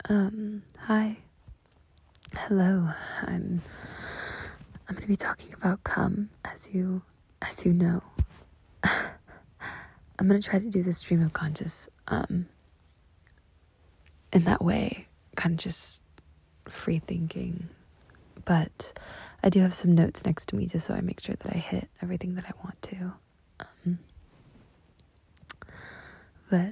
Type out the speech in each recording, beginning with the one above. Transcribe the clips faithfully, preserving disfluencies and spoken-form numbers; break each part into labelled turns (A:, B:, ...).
A: Um, hi. Hello. I'm I'm gonna be talking about cum, as you as you know. I'm gonna try to do this stream of conscious, um in that way, kind of just free thinking. But I do have some notes next to me just so I make sure that I hit everything that I want to. Um, but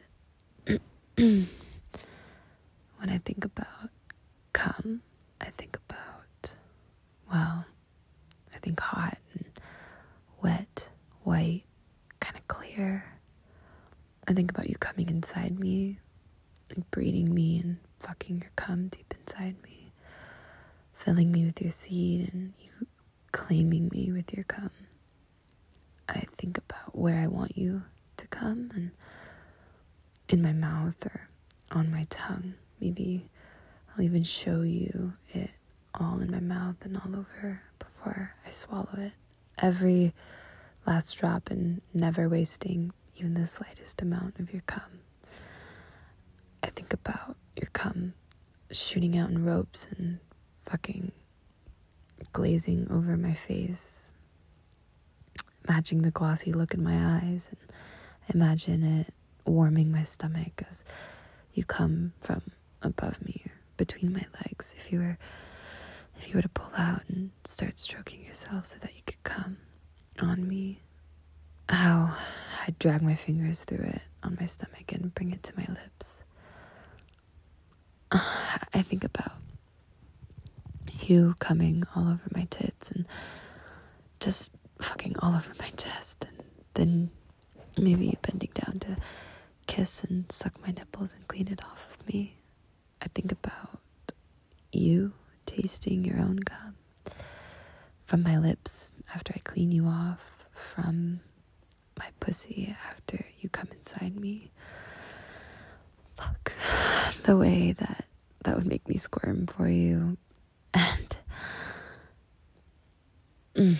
A: when I think about cum, I think about, well, I think hot and wet, white, kind of clear. I think about you coming inside me, like breeding me and fucking your cum deep inside me, filling me with your seed and you claiming me with your cum. I think about where I want you to come, and in my mouth or on my tongue. Maybe I'll even show you it all in my mouth and all over before I swallow it. Every last drop, and never wasting even the slightest amount of your cum. I think about your cum shooting out in ropes and fucking glazing over my face, matching the glossy look in my eyes, and imagine it warming my stomach as you come from above me, between my legs. If you were, if you were to pull out and start stroking yourself so that you could come on me, how I'd drag my fingers through it on my stomach and bring it to my lips. I think about you coming all over my tits and just fucking all over my chest, and then maybe you bending down to kiss and suck my nipples and clean it off of me. I think about you tasting your own cum from my lips after I clean you off, from my pussy after you come inside me. Fuck. The way that that would make me squirm for you. And mm,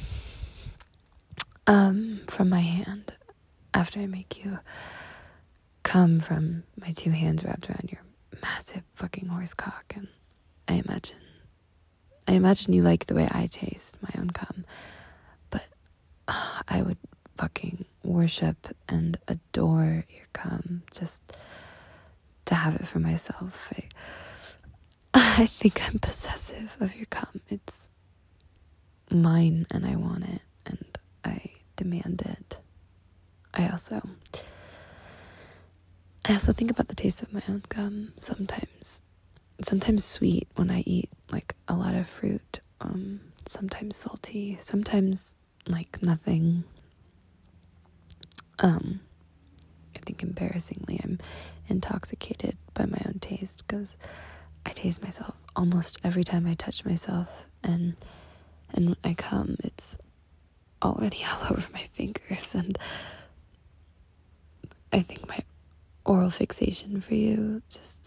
A: um from my hand after I make you come from my two hands wrapped around your massive fucking horse cock. And I imagine I imagine you like the way I taste my own cum, but uh, I would fucking worship and adore your cum just to have it for myself. I, I think I'm possessive of your cum. It's mine and I want it and I demand it. I also I also think about the taste of my own cum sometimes. Sometimes sweet when I eat like a lot of fruit, um, sometimes salty, sometimes like nothing. Um, I think embarrassingly I'm intoxicated by my own taste because I taste myself almost every time I touch myself, and and when I come, it's already all over my fingers. And I think my oral fixation for you, just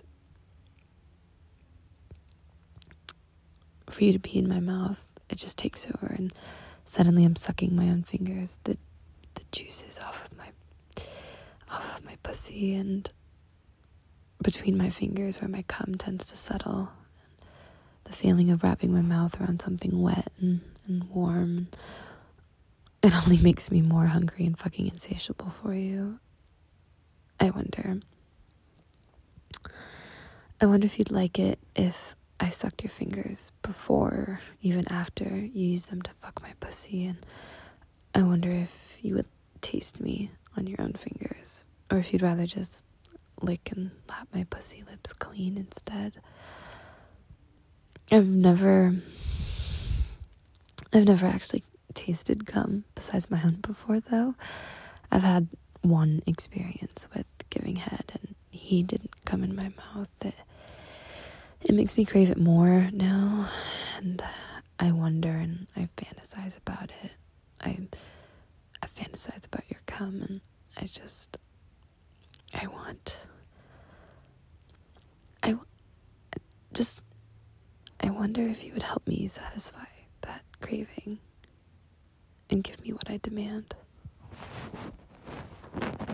A: for you to be in my mouth, it just takes over, and suddenly I'm sucking my own fingers, the the juices off of my off of my pussy and between my fingers where my cum tends to settle. The feeling of wrapping my mouth around something wet and, and warm, it only makes me more hungry and fucking insatiable for you. I wonder I wonder if you'd like it if I sucked your fingers before, even after you used them to fuck my pussy. And I wonder if you would taste me on your own fingers, or if you'd rather just lick and lap my pussy lips clean instead. I've never I've never actually tasted cum besides my own before, though. I've had one experience with giving head, and he didn't come in my mouth. It, it makes me crave it more now, and I wonder and I fantasize about it. I, I fantasize about your cum, and I just, I want, I just, I wonder if you would help me satisfy that craving and give me what I demand.